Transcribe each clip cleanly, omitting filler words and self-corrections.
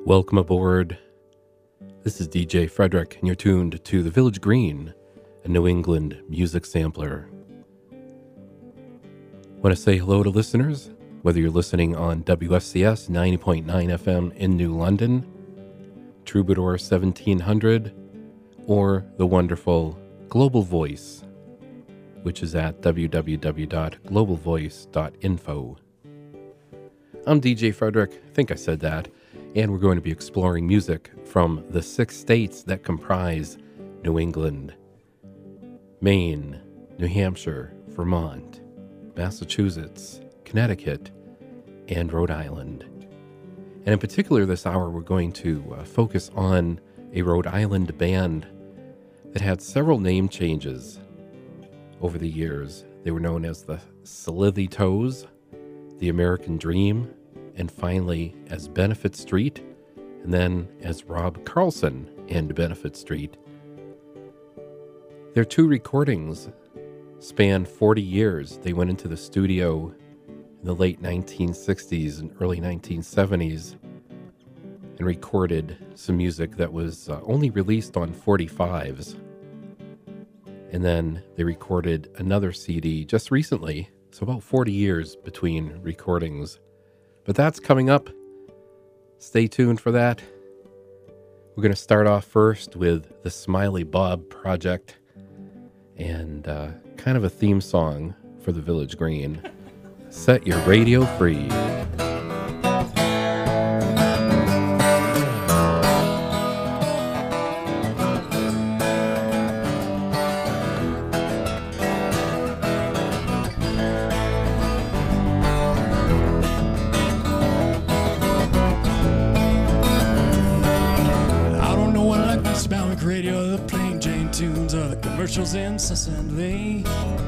Welcome aboard. This is DJ Frederick, and you're tuned to The Village Green, a New England music sampler. Want to say hello to listeners, whether you're listening on WFCS 90.9 FM in New London, Troubadour 1700, or the wonderful Global Voice, which is at www.globalvoice.info. I'm DJ Frederick, I think I said that, and we're going to be exploring music from the 6 states that comprise New England: Maine, New Hampshire, Vermont, Massachusetts, Connecticut, and Rhode Island. And in particular, this hour, we're going to focus on a Rhode Island band that had several name changes over the years. They were known as the Slithy Toes, the American Dream, and finally as Benefit Street, and then as Rob Carlson and Benefit Street. Their 2 recordings span 40 years. They went into the studio in the late 1960s and early 1970s and recorded some music that was only released on 45s. And then they recorded another CD just recently, so about 40 years between recordings. But that's coming up. Stay tuned for that. We're going to start off first with the Smiley Bob Project and kind of a theme song for the Village Green. Set your radio free. Commercials incessantly.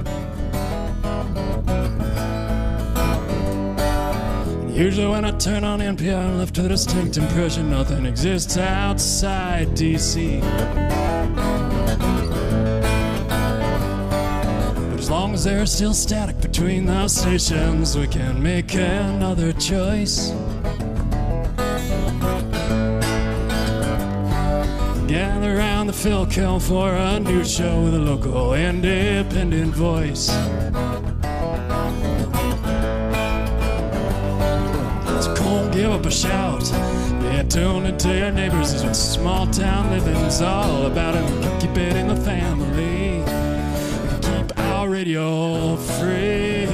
Usually when I turn on NPR, I'm left with a distinct impression nothing exists outside DC. But as long as there's still static between those stations, we can make another choice. Gather around the Philco for a new show with a local independent voice. So come give up a shout. Be tuned into your neighbors is what small town living is all about. And we can keep it in the family. We can keep our radio free.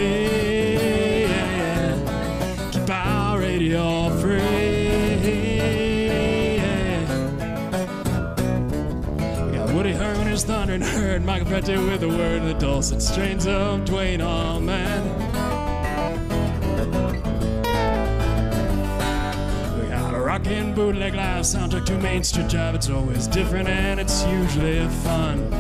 Keep our radio free. Woody Herman is thunder and heard Michael Prete with the word of the dulcet strains of Dwayne Allman. We got a rockin' bootleg live soundtrack to Main Street Drive. It's always different and it's usually fun.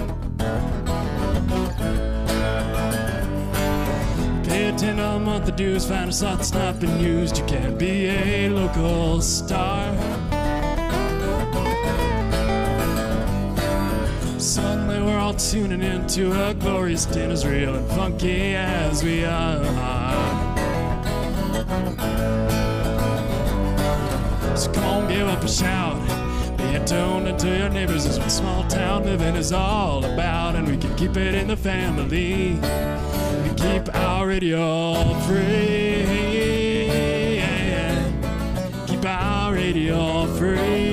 Pay $10 a month the dues, find a slot that's not been used. You can be a local star. Suddenly we're all tuning into a glorious din as real and funky as we are. So come on, give up a shout. Being tuned into your neighbors is what small town living is all about. And we can keep it in the family. We keep our radio free. Keep our radio free.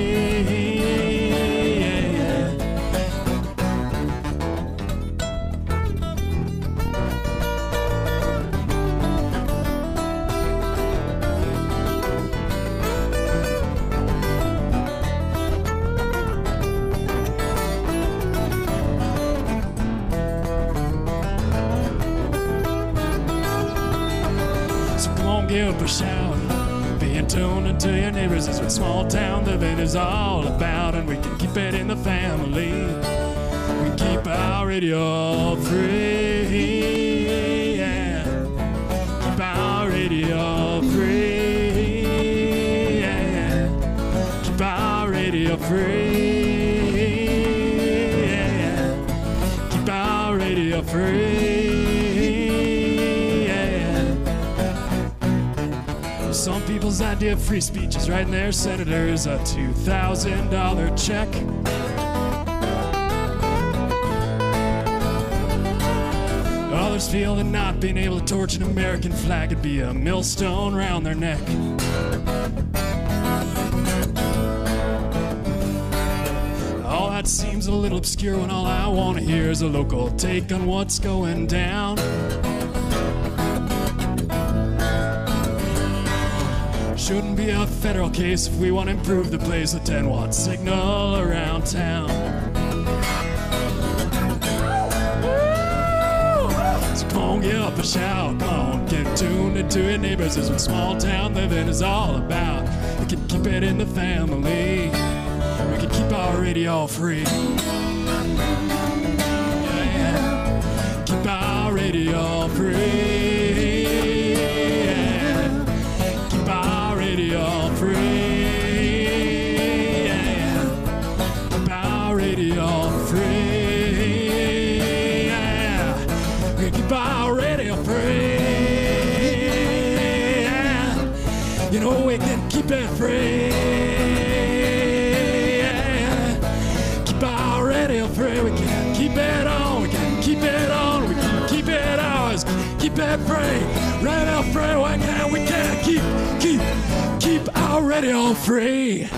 Give up a shout. Being tuned into your neighbors is what small town living is all about. And we can keep it in the family. We keep our radio free. Yeah. Keep our radio free. Yeah. Keep our radio free. Yeah. Keep our radio free. Some people's idea of free speech is writing their senators a $2,000 check. Others feel that not being able to torch an American flag would be a millstone round their neck. All that seems a little obscure when all I want to hear is a local take on what's going down. Shouldn't be a federal case if we want to improve the place. A 10-watt signal around town. So come on, get up and shout. Come on, get tuned into your neighbors. This is what small town living is all about. We can keep it in the family. We can keep our radio free. Yeah. Keep our radio free. Radio free, yeah. Keep our radio free, yeah. We keep our radio free, yeah. You know we can keep it free, yeah. Keep our radio free. We can keep it on. We can keep it on. We can keep it ours. Keep it free. Radio free. Why can't we can't keep our radio free?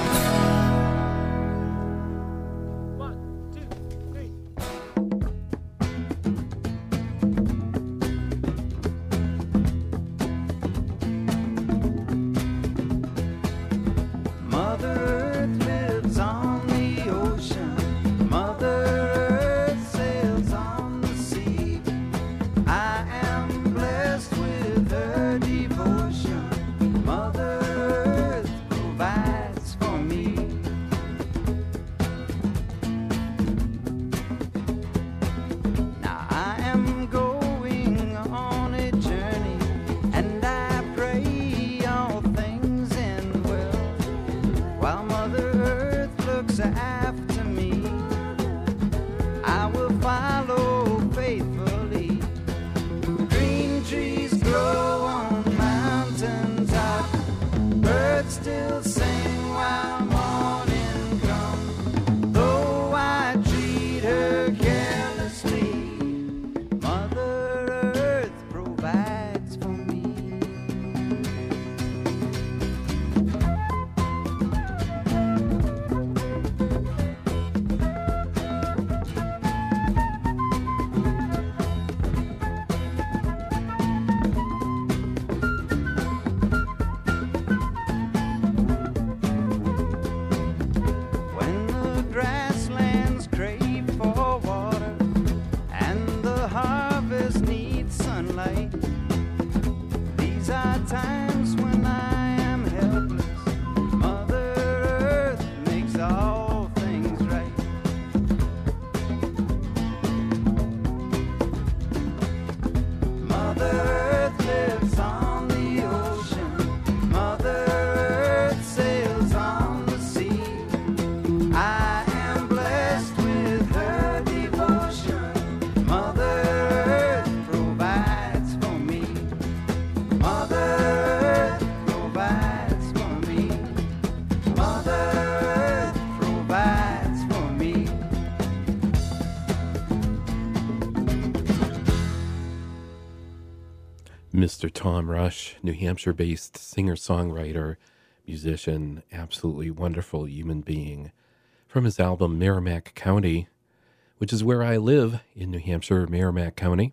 Mr. Tom Rush, New Hampshire-based singer-songwriter, musician, absolutely wonderful human being. From his album Merrimack County, which is where I live in New Hampshire, Merrimack County.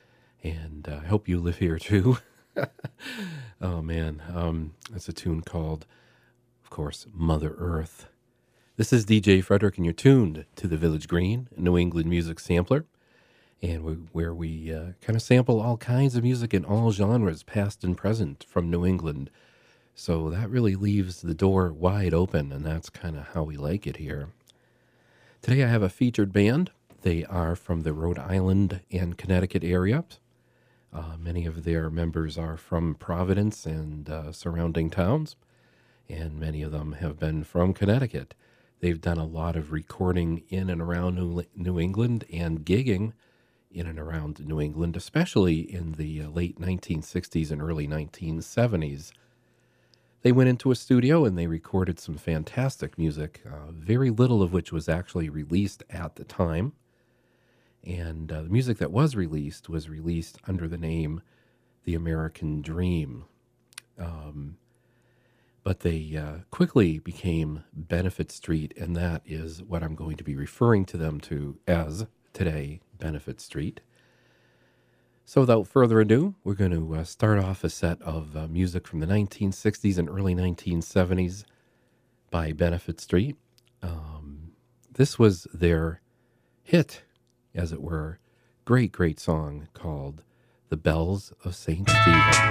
And I hope you live here too. Oh man, that's a tune called, of course, Mother Earth. This is DJ Frederick, and you're tuned to the Village Green, a New England music sampler, and where we kind of sample all kinds of music in all genres, past and present, from New England. So that really leaves the door wide open, and that's kind of how we like it here. Today I have a featured band. They are from the Rhode Island and Connecticut area. Many of their members are from Providence and surrounding towns, and many of them have been from Connecticut. They've done a lot of recording in and around New England and gigging in and around New England, especially in the late 1960s and early 1970s. They went into a studio and they recorded some fantastic music, very little of which was actually released at the time. And the music that was released under the name The American Dream. But they quickly became Benefit Street, and that is what I'm going to be referring to them to as today, Benefit Street. So without further ado, we're going to start off a set of music from the 1960s and early 1970s by Benefit Street. This was their hit, as it were, great song called The Bells of St. Stephen.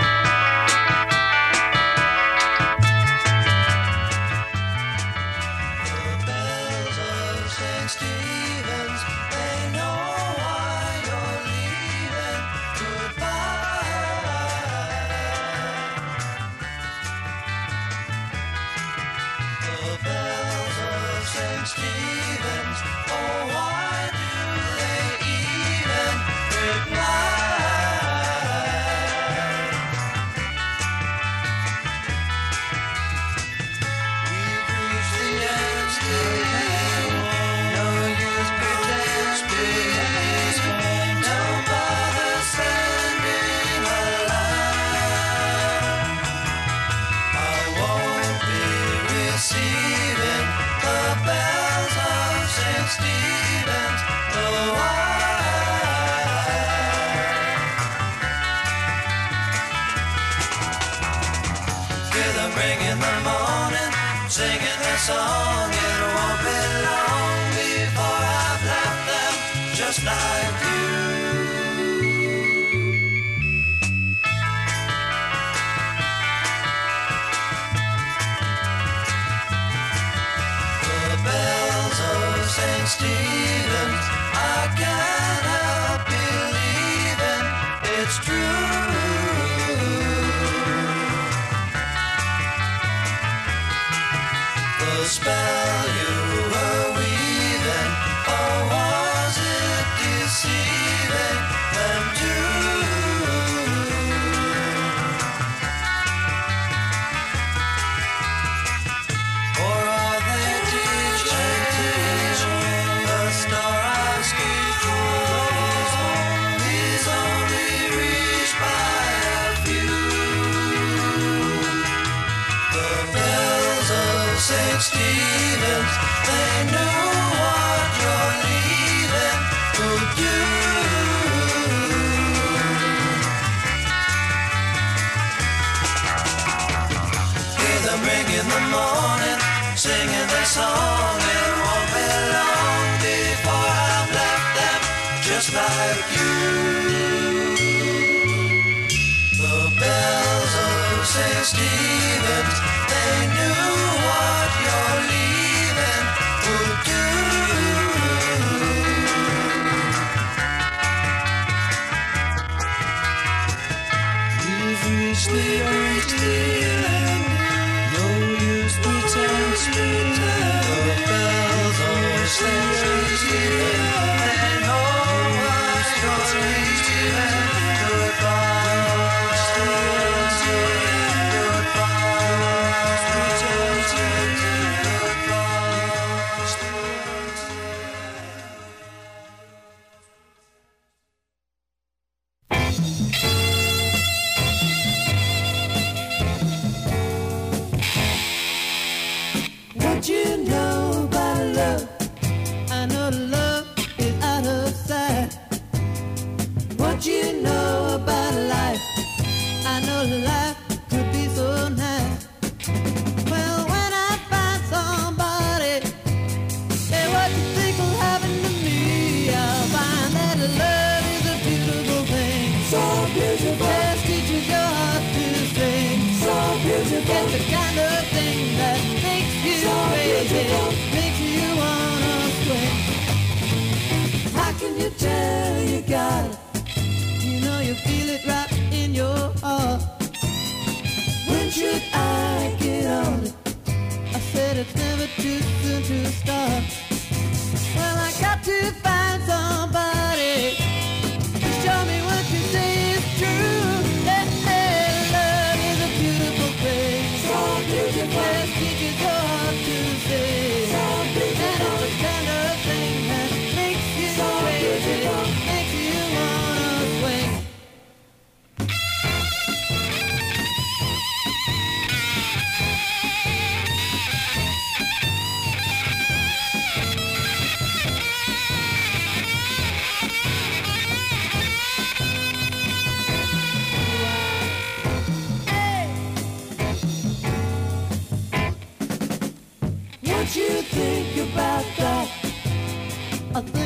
Song, it won't be long before I've left them just like you. The bells of St. Stephen's, I can't help believing it's true. The spell you were weaving, or was it deceiving them too? Or are they teaching the Swarovski is only reached by a few? The bells of St. Stephen's, they knew what your leaving would do. Hear them ring in the morning, singing their song. It won't be long before I've left them just like you. The bells of St. Stephen's, they knew what your leaving would do. You've reached the end, no use pretending. The bells of St. Stephen, they know what your leaving. What you know about love? I know love is out of sight. What you know about life? I know life could be so nice. Well, when I find somebody, say what you think will happen to me, I'll find that love is a beautiful thing. So beautiful. Just teaches your heart to sing. So beautiful. It's the kind of thing that makes you so crazy, beautiful. Makes you wanna swing. How can you tell you got it? You know you feel it right in your heart. When should I get on it? I said it's never too soon to start. Well, I got to find somebody to show me what you say is true. That love is a beautiful thing. So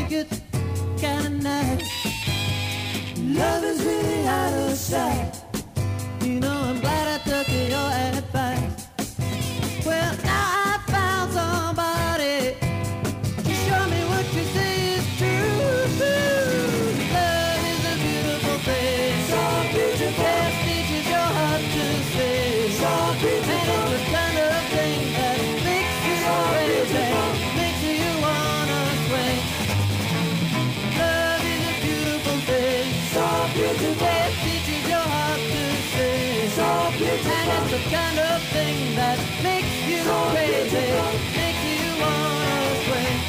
think it's kinda nice. Love is really out of sight. You know, I'm glad I took your advice. Well, now I found somebody to show me what you say is true. Love is a beautiful thing. So beautiful. Yes, teaches your heart to sing. So beautiful. And it's the kind of thing that makes you so crazy, makes you wanna swing. Love is a beautiful thing. So beautiful. Yes, teaches your heart to sing. So beautiful. And it's the kind of thing that makes you so crazy, makes you wanna swing.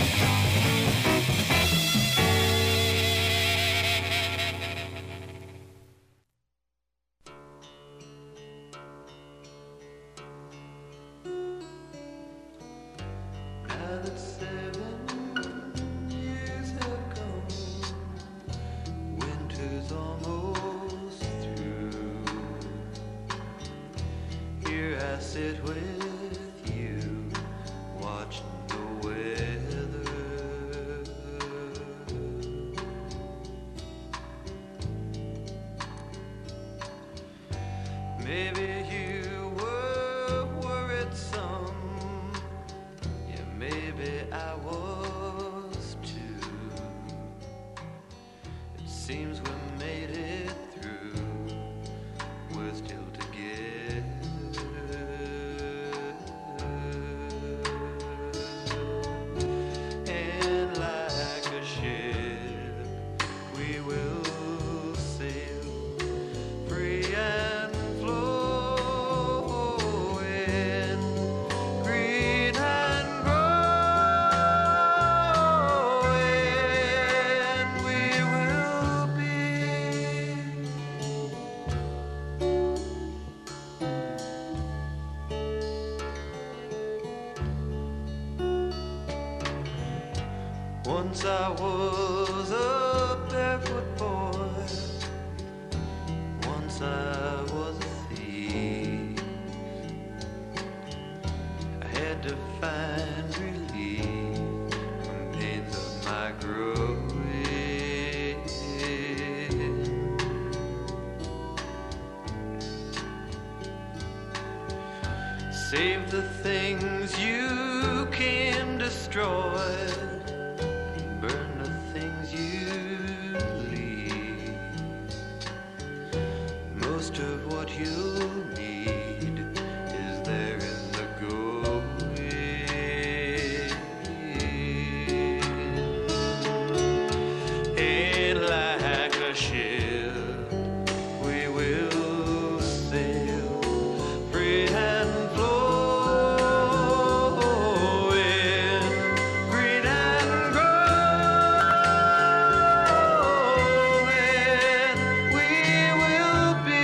Now that 7 years have gone, winter's almost through. Here I sit with you, watching the weather. Maybe you were worried some. Yeah, maybe I was too. It seems we made it through. We're still together. And like a ship, we will sail free and flowing, green and growing. We will be. Once I was a barefoot boy. Once I was a thief. I had to find relief from pains of my growing. Save the things you can destroy, burn the things you leave. Most of what you'll need is there in the going. And like a ship, we will sail free and flowing, green and growing. We will be.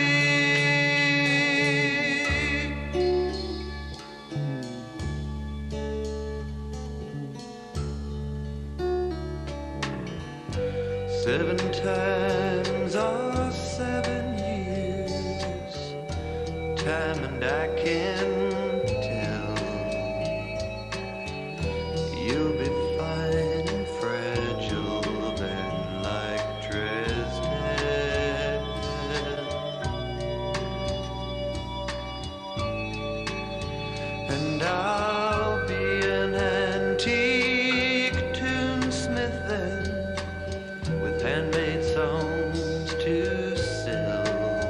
7 times or 7 years, time and I can tell. You'll be fine and fragile then like Dresden. And I'll be an antique tunesmith then, with handmade songs to sell.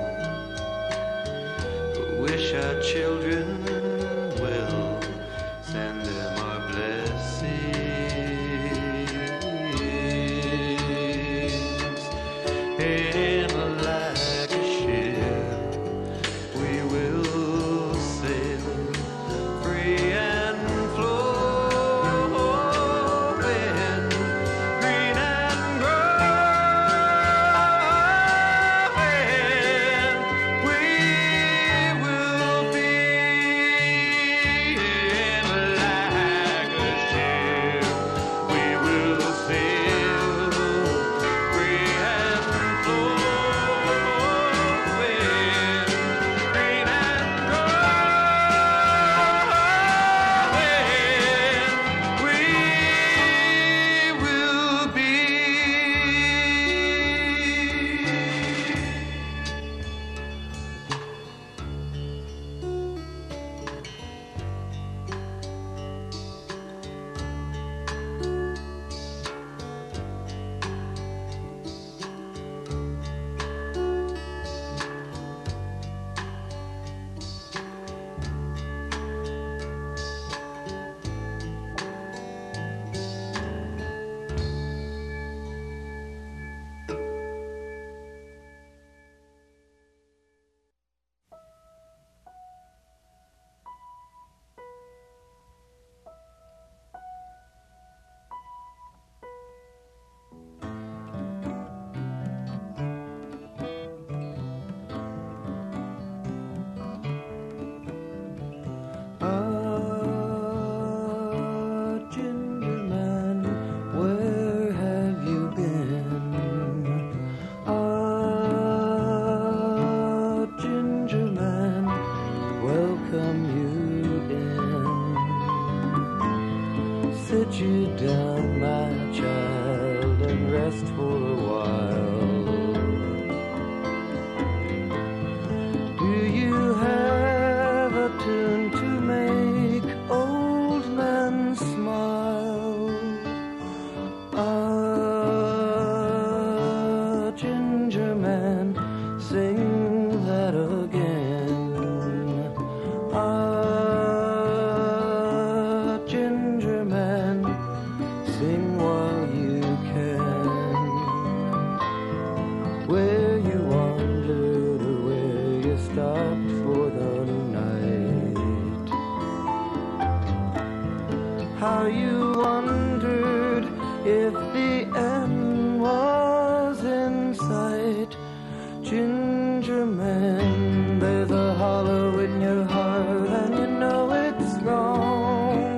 Wish our children will send them our blessings. And like a ship, we will sail free and flowing, green and growing. We will be. how you wondered if the end was in sight. Ginger man, there's a hollow in your heart and you know it's wrong.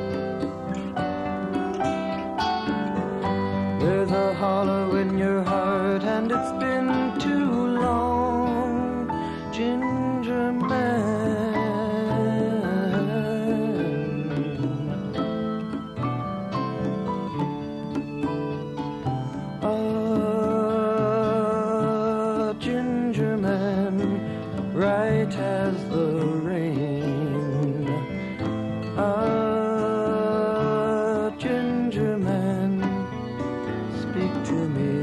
There's a hollow in your heart and it's been too long. Ginger man. Right as the rain, ginger man, speak to me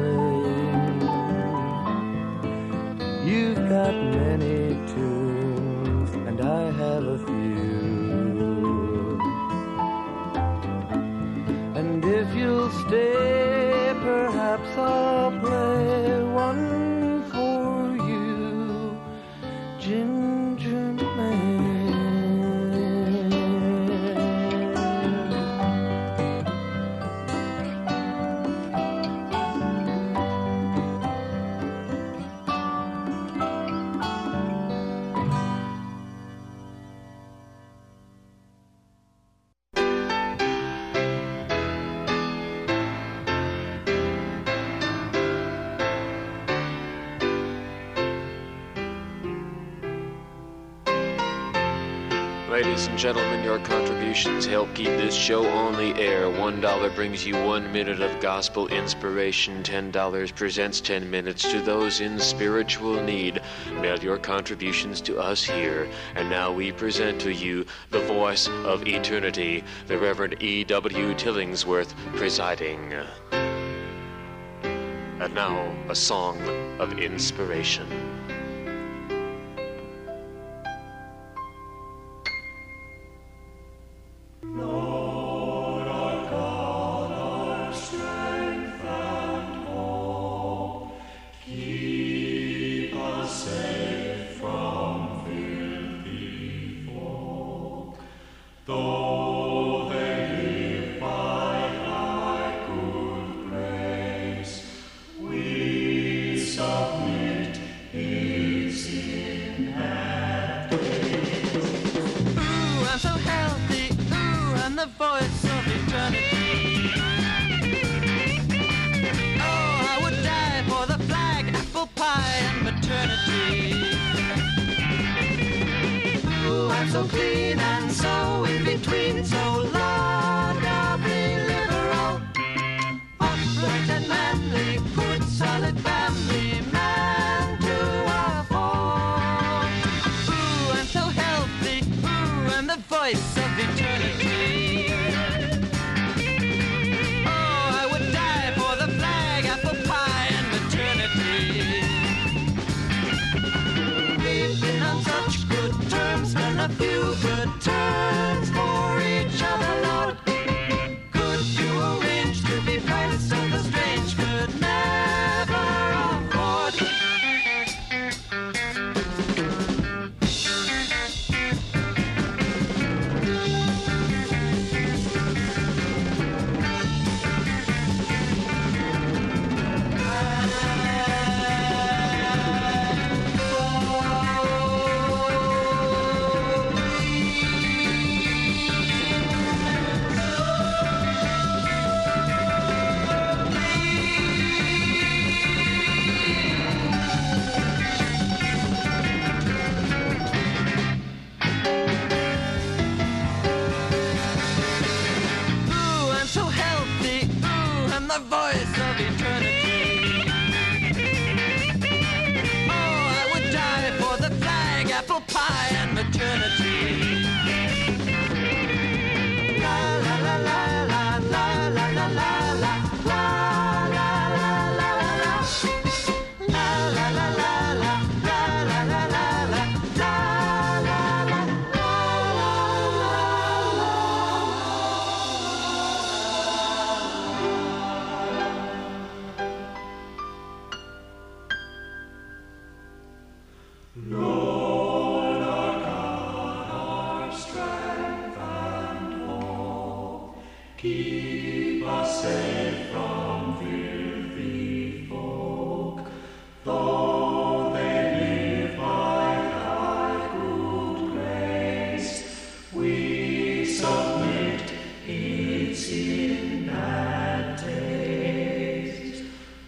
plain. You've got many tunes, and I have a few. And if you'll stay, perhaps I'll play one for you. Ginger man. Ladies and gentlemen, your contributions help keep this show on the air. $1 brings you 1 minute of gospel inspiration. $10 presents 10 minutes to those in spiritual need. Mail your contributions to us here. And now we present to you the voice of eternity, the Reverend E.W. Tillingsworth presiding. And now, a song of inspiration. So clean and so in between, so laudably liberal, upright and manly, good solid family man to afford. Ooh, I'm so healthy, ooh, I'm the voice of eternity. Oh, I would die for the flag, apple pie and maternity. We've been on such good terms, been a few good turns for each other, Lord. Could you arrange to be friends of the strange could never afford? The voice of eternity. Oh, I would die for the flag, apple pie, and maternity. La la la la la la la la la la la la la la la la la la la la Lord, Keep us safe from filthy folk, though they live by thy good grace. We submit, it's in bad taste.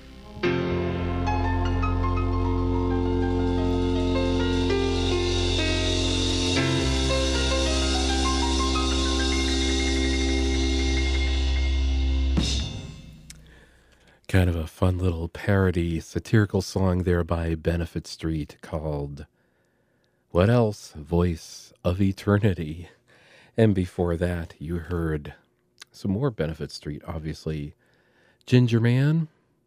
Kind of a fun little parody, satirical song there by Benefit Street called What Else? Voice of Eternity. And before that, you heard some more Benefit Street, obviously. Ginger Man,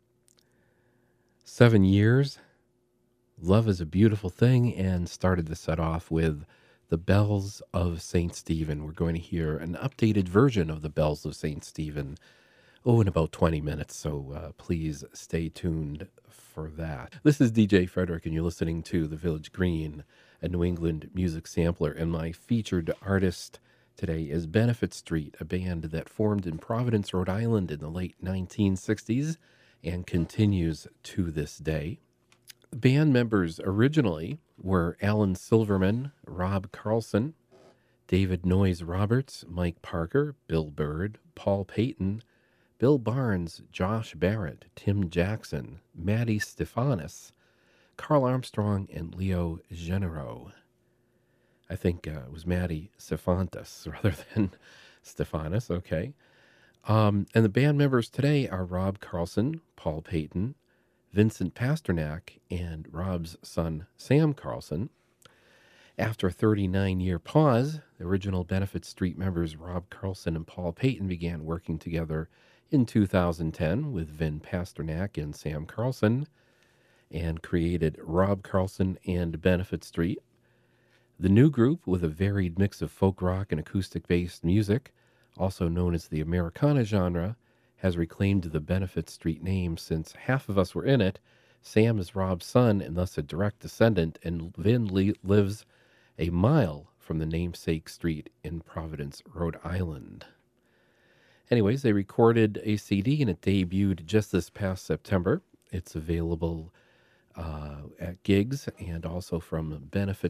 7 years, Love is a Beautiful Thing, and started the set off with The Bells of St. Stephen. We're going to hear an updated version of The Bells of St. Stephen in about 20 minutes, so please stay tuned for that. This is DJ Frederick, and you're listening to The Village Green, a New England music sampler, and my featured artist today is Benefit Street, a band that formed in Providence, Rhode Island in the late 1960s and continues to this day. Band members originally were Alan Silverman, Rob Carlson, David Noyes Roberts, Mike Parker, Bill Bird, Paul Payton, Bill Barnes, Josh Barrett, Tim Jackson, Maddie Stephanus, Carl Armstrong, and Leo Genero. I think it was Maddie Stephanus rather than Stephanus, okay. And the band members today are Rob Carlson, Paul Payton, Vincent Pasternak, and Rob's son, Sam Carlson. After a 39-year pause, the original Benefit Street members Rob Carlson and Paul Payton began working together in 2010 with Vin Pasternak and Sam Carlson, and created Rob Carlson and Benefit Street. The new group, with a varied mix of folk rock and acoustic-based music, also known as the Americana genre, has reclaimed the Benefit Street name since half of us were in it. Sam is Rob's son and thus a direct descendant, and Vin lives a mile from the namesake street in Providence, Rhode Island. Anyways, they recorded a CD and it debuted just this past September. It's available at gigs and also from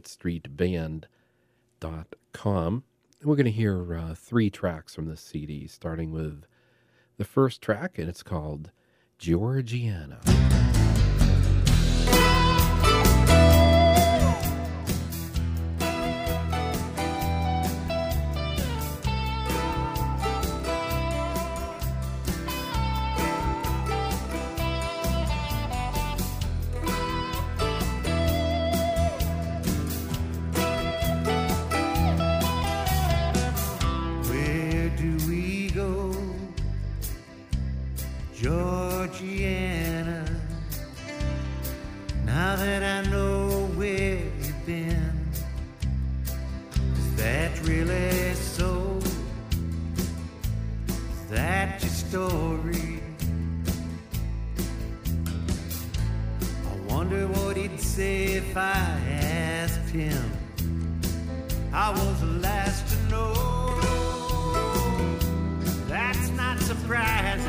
benefitstreetband.com. And we're going to hear 3 tracks from this CD, starting with the first track, and it's called Georgiana. Georgiana, now that I know where you've been, is that really so? Is that your story? I wonder what he'd say if I asked him. I was the last to know. That's not surprising.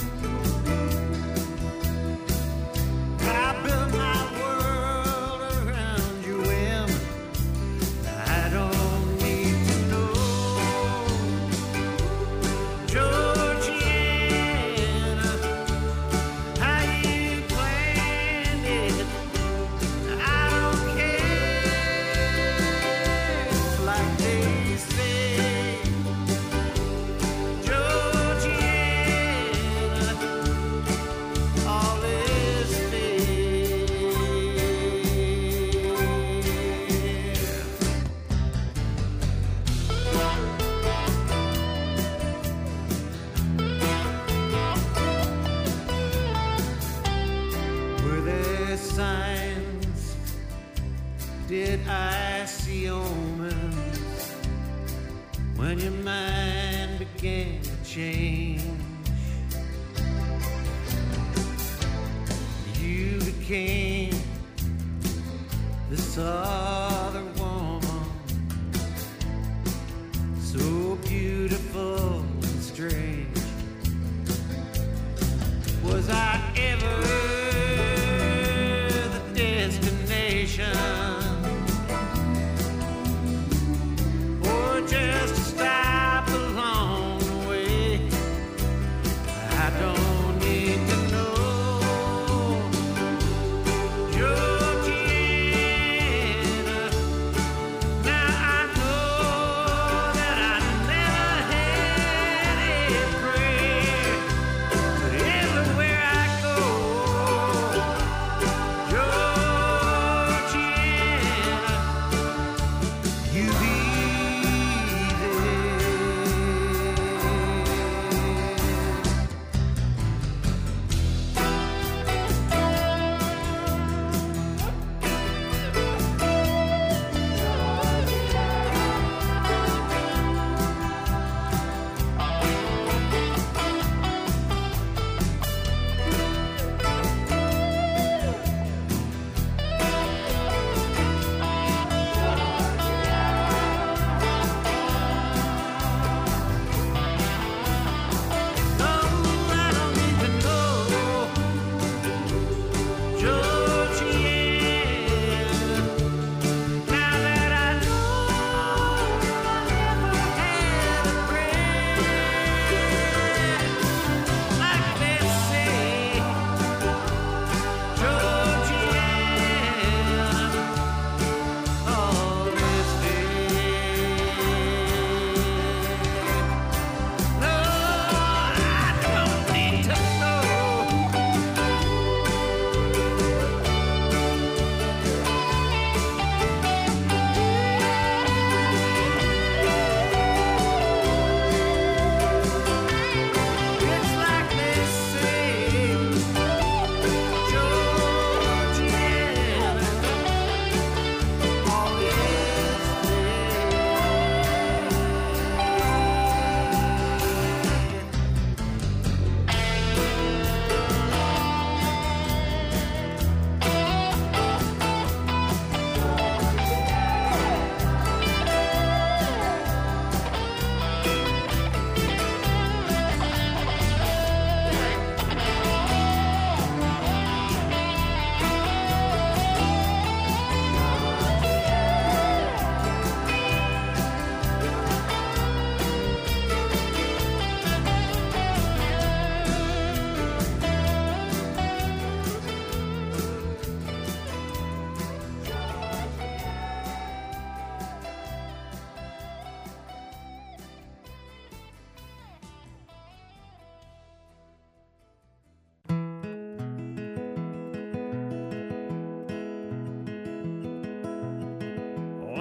Did I see omens when your mind began to change? You became this other woman, so beautiful and strange.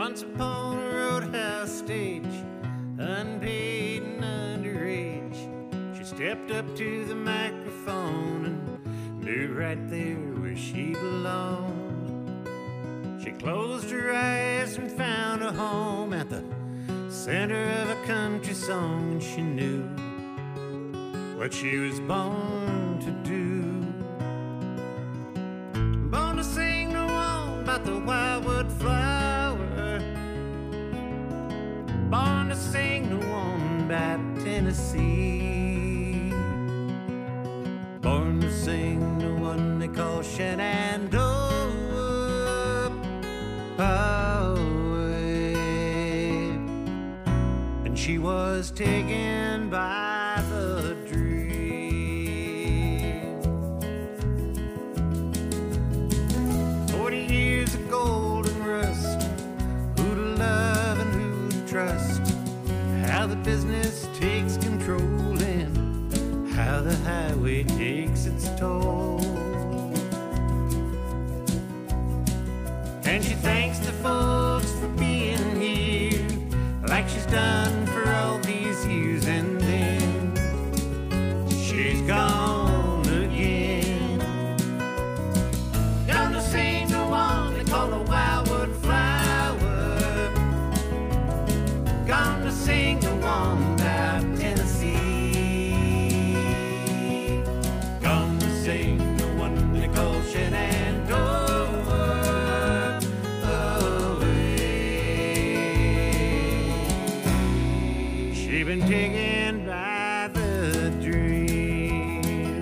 Once upon a roadhouse stage, unpaid and underage, she stepped up to the microphone and knew right there where she belonged. She closed her eyes and found a home at the center of a country song, and she knew what she was born to do. Born to sing the one about the wildwood flower, born to sing the one about Tennessee, born to sing the one they call Shenandoah Highway. And she was taken by the dream. 40 years of golden rust, who to love and who to trust, how the business takes control and how the highway takes its toll. And she thanks the folks for being here, like she's done for all these years, and then she's gone again. Gonna sing the one they call a wildwood flower, gonna sing the one about Tennessee, gonna sing the one they call Shenandoah. She been taken by the dream.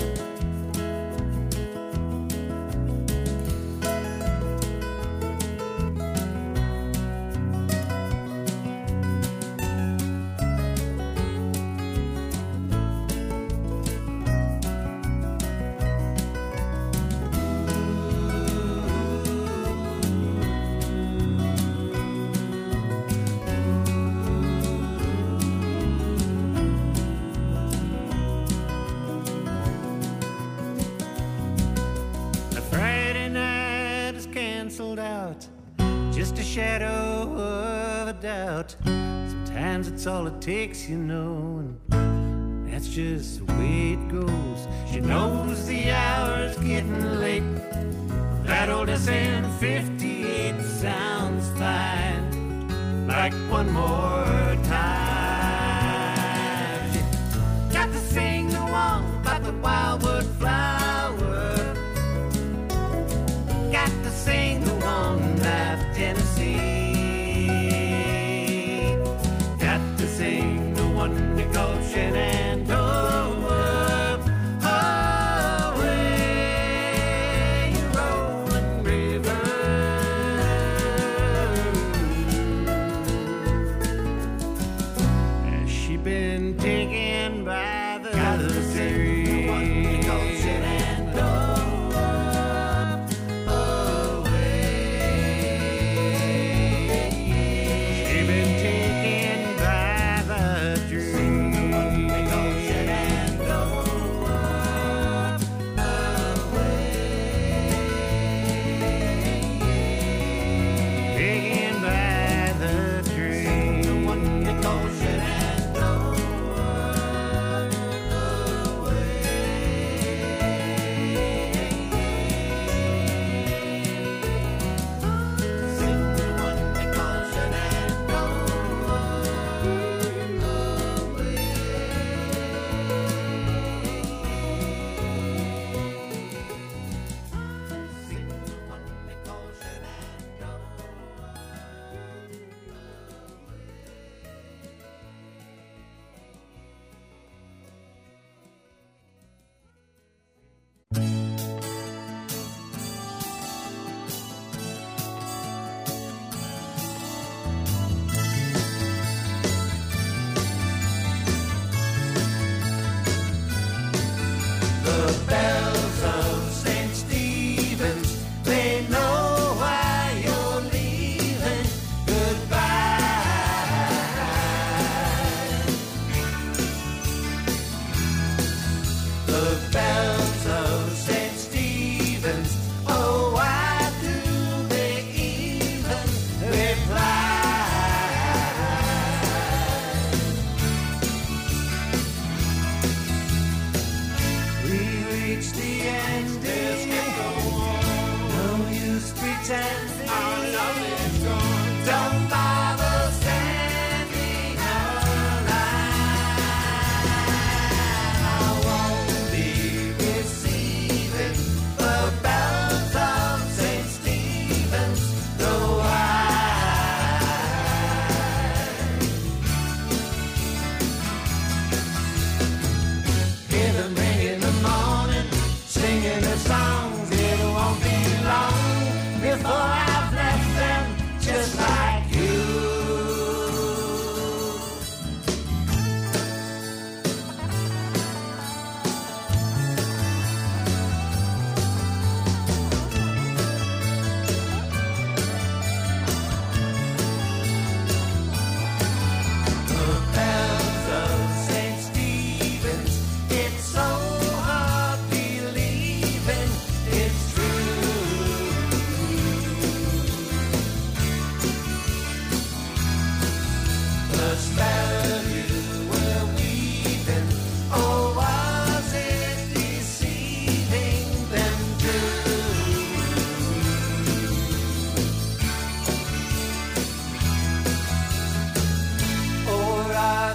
The Friday night is canceled out, just a shadow of a doubt. Sometimes it's all it takes, you know, and that's just the way it goes. She knows the hour's getting late. That old SN58 sounds fine, like one more time. She got to sing the one about the wildwood flower, got to sing the one about Tennessee, got to sing the one they call Shenandoah Highway, rolling river.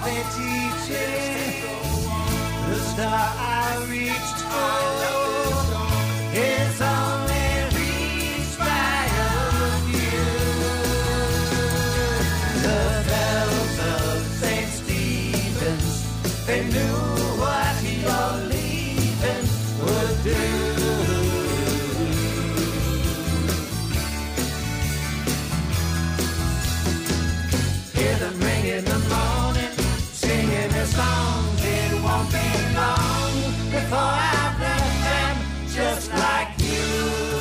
they teaching. The star I reached for is only reached by a few. The bells of St. Stephen's, they knew what your leaving would do. Hear them ring in the morning, singing their songs. It won't be long before I've left them just like you.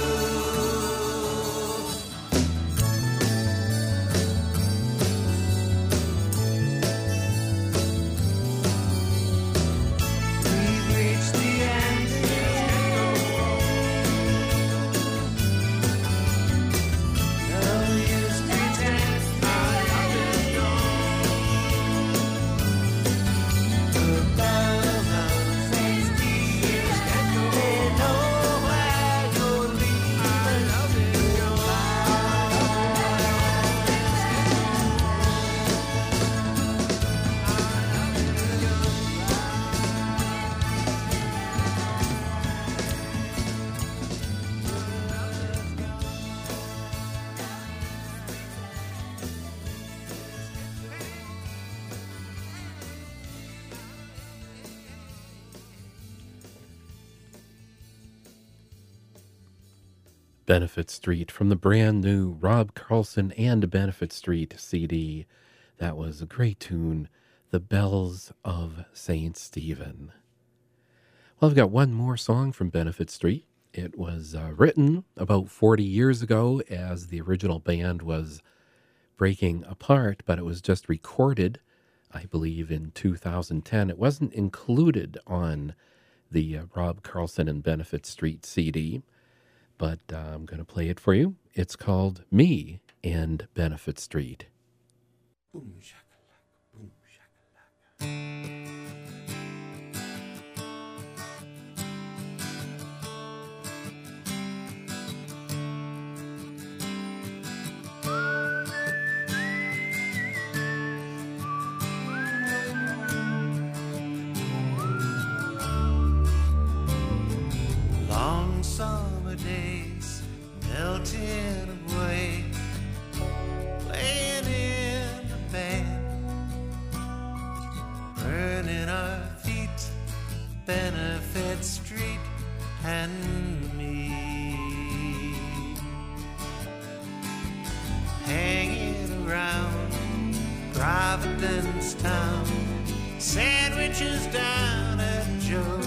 We've reached the end. No use pretend. The bells of St. Stephen's, they know where you're leaving. Benefit Street from the brand new Rob Carlson and Benefit Street CD. That was a great tune, The Bells of St. Stephen. Well, I've got one more song from Benefit Street. It was written about 40 years ago as the original band was breaking apart, but it was just recorded, I believe, in 2010. It wasn't included on the Rob Carlson and Benefit Street CD, but I'm going to play it for you. It's called Me and Benefit Street. Boom, shakalaka, boom, shakalaka. Long summer days melting away, playing in the band, burning our feet, Benefit Street and me, hanging around Providence Town, sandwiches down at Joe's.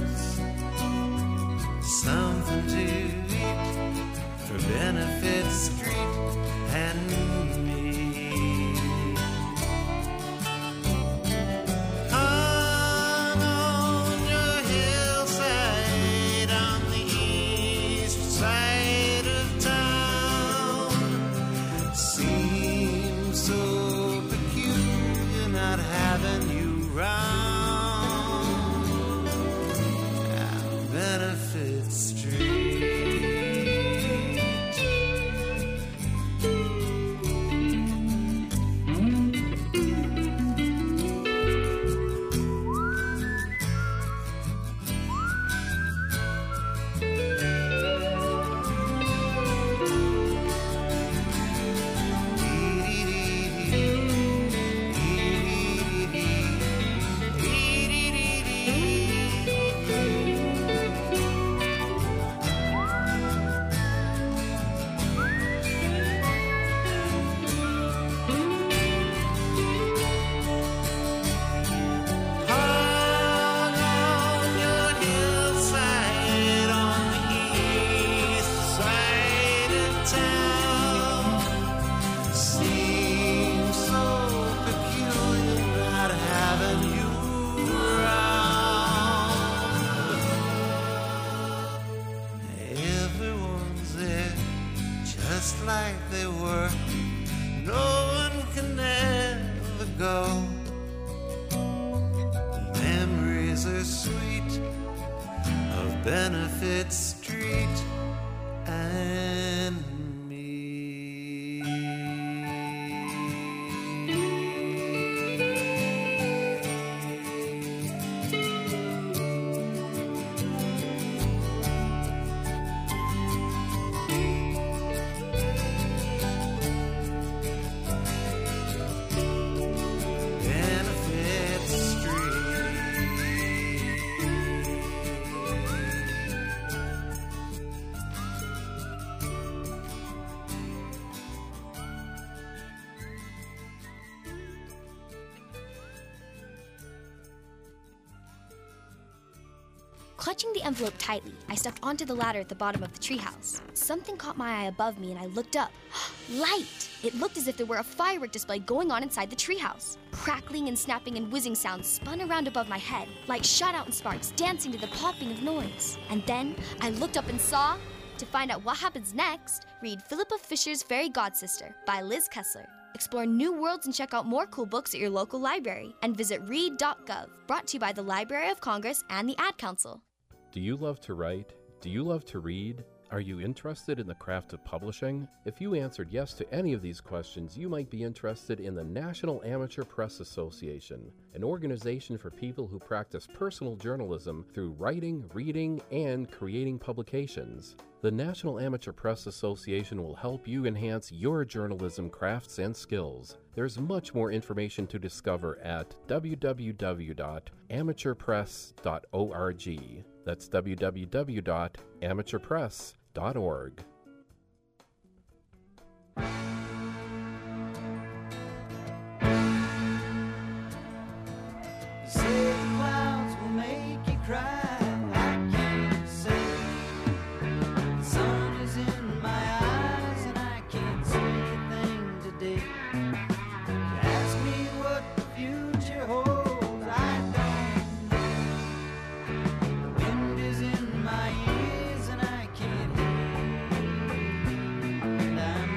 Something to eat for Benefit Street and me. Hung on your hillside on the east side of town, seems so peculiar not having you round. Benefit Street. Clutching the envelope tightly, I stepped onto the ladder at the bottom of the treehouse. Something caught my eye above me and I looked up. Light! It looked as if there were a firework display going on inside the treehouse. Crackling and snapping and whizzing sounds spun around above my head. Light shot out in sparks, dancing to the popping of noise. And then I looked up and saw... To find out what happens next, read Philippa Fisher's Fairy Godsister by Liz Kessler. Explore new worlds and check out more cool books at your local library. And visit read.gov, brought to you by the Library of Congress and the Ad Council. Do you love to write? Do you love to read? Are you interested in the craft of publishing? If you answered yes to any of these questions, you might be interested in the National Amateur Press Association, an organization for people who practice personal journalism through writing, reading, and creating publications. The National Amateur Press Association will help you enhance your journalism crafts and skills. There's much more information to discover at www.amateurpress.org. That's www.amateurpress.org. Say the clouds will make you cry. I can't say. The sun is in my eyes and I can't see a thing today. You ask me what the future holds, I don't know. The wind is in my ears and I can't hear. And I'm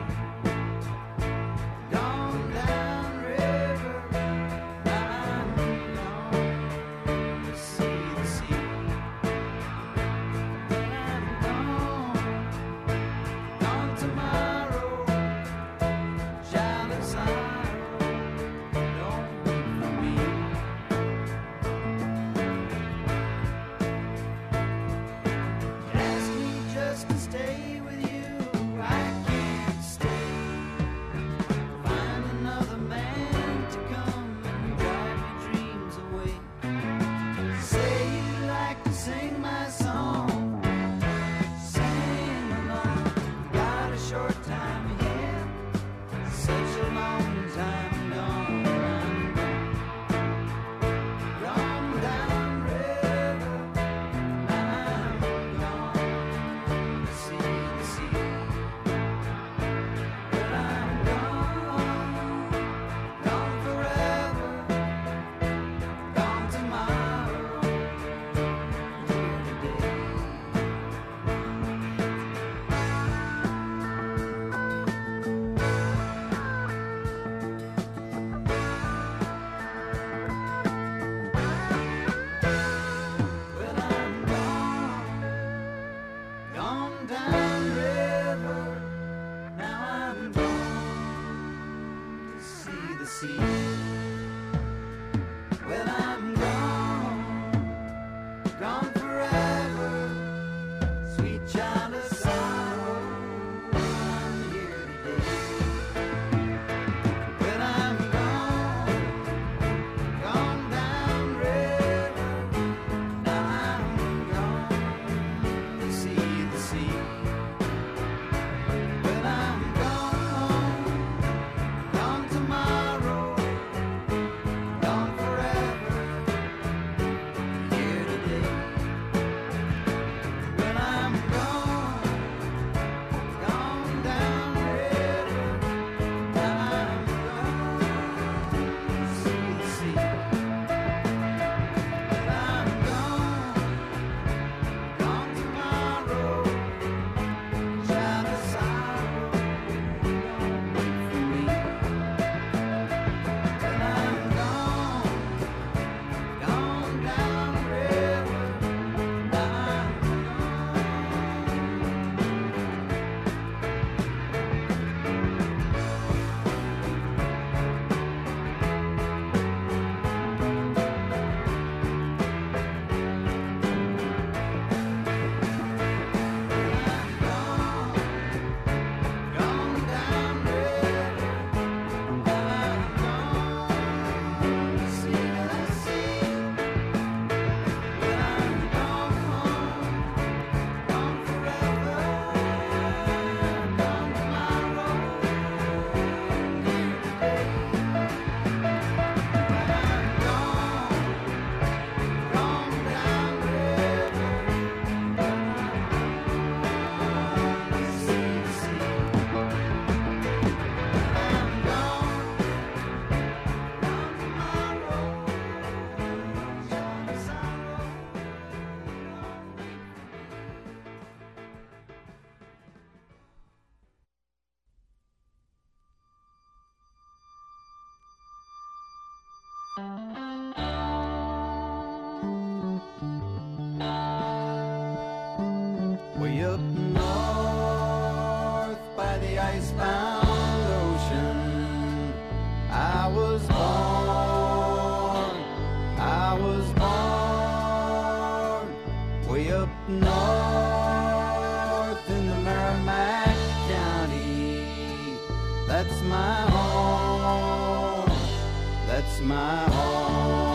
gone down river. I'm gone to see the sea. And I'm gone tomorrow. Child of sorrow, don't wait for me. Ask me just to stay with you. I can't stay. Find another man to come and drive your dreams away. Say you like to sing my song. Sing along. Got a short time ahead. Such a long time gone. I'm gone down river. I'm gone to see the sea. But I'm gone forever. Gone tomorrow. Here today. Well, I'm gone down river. Now I'm gone to see the sea. Well, I'm gone forever. Sweet child of sorrow, I'm here today. Well, I'm gone down river. Now I'm gone to see the sea. Well, I'm gone tomorrow, gone forever. Way up north by the icebound ocean, I was born way up north in the Merrimack County. That's my home, that's my home.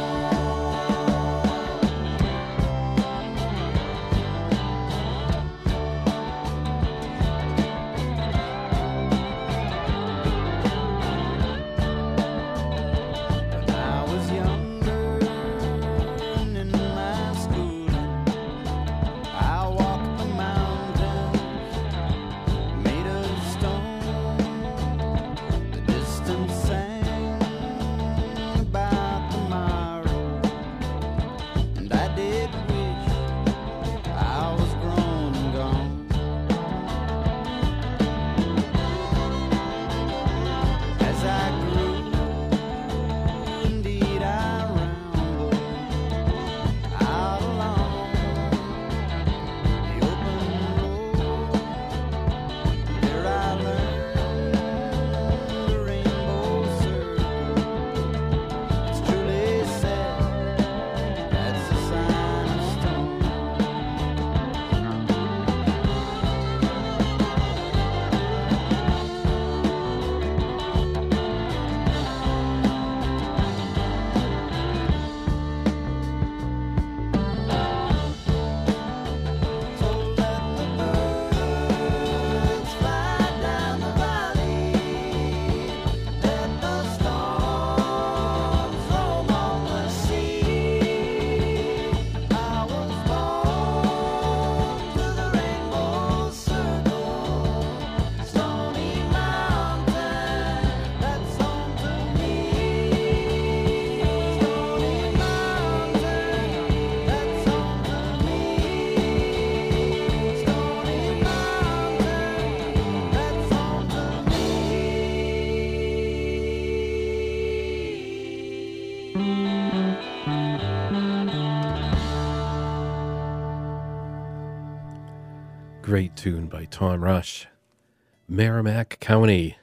Great tune by Tom Rush, Merrimack County.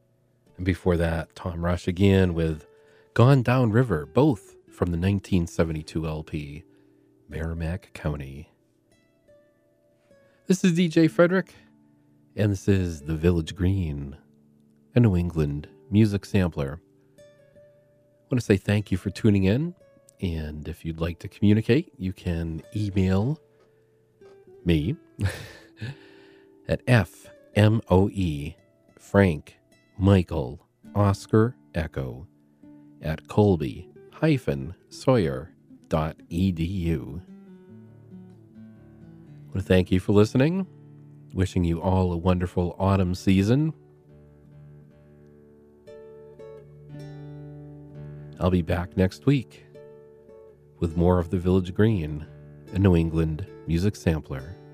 And before that, Tom Rush again with Gone Down River, both from the 1972 LP, Merrimack County. This is DJ Frederick, and this is The Village Green, a New England music sampler. I want to say thank you for tuning in, and if you'd like to communicate, you can email me at FMOE Frank Michael Oscar Echo at colby-sawyer.edu. I want to thank you for listening. Wishing you all a wonderful autumn season. I'll be back next week with more of The Village Green, a New England music sampler.